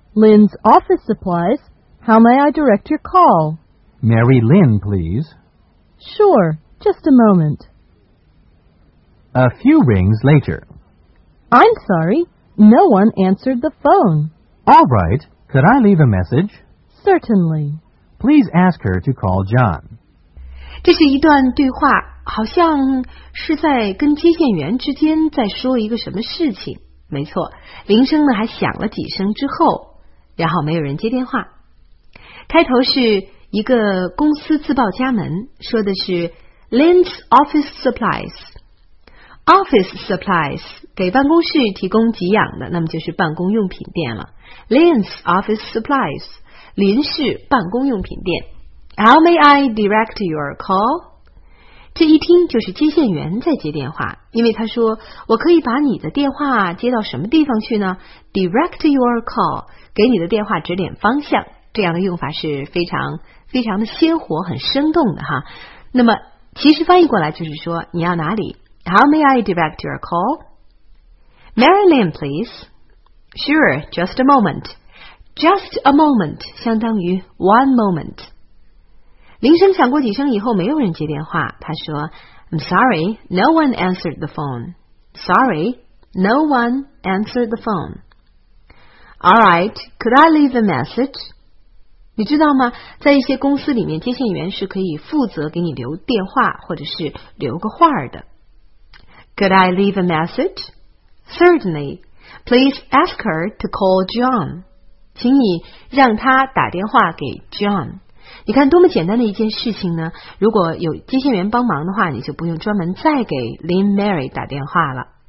Lynn's office supplies. How may I direct your call? Mary Lynn, please. Sure, just a moment. A few rings later. I'm sorry, no one answered the phone. All right, could I leave a message? Certainly. Please ask her to call John. 这是一段对话，好像是在跟接线员之间在说一个什么事情。没错，铃声呢还响了几声之后，然后没有人接电话。开头是一个公司自报家门，说的是 Lynn's office supplies。Office supplies 给办公室提供给养的，那么就是办公用品店了。Lynn's office supplies， 林氏办公用品店。How may I direct your call？ 这一听就是接线员在接电话，因为他说我可以把你的电话接到什么地方去呢？ Direct your call， 给你的电话指点方向，这样的用法是非常的鲜活，很生动的哈。那么其实翻译过来就是说你要哪里？ How may I direct your call? Mary Lynn, please. Sure, just a moment. Just a moment 相当于 one moment。铃声响过几声以后，没有人接电话。他说 I'm sorry, no one answered the phone. Sorry, no one answered the phone. All right, could I leave a message? 你知道吗？在一些公司里面，接线员是可以负责给你留电话或者是留个话的。Could I leave a message? Certainly. Please ask her to call John. 请你让他打电话给 John。你看多么简单的一件事情呢？如果有接线员帮忙的话，你就不用专门再给 Lynn Mary 打电话了。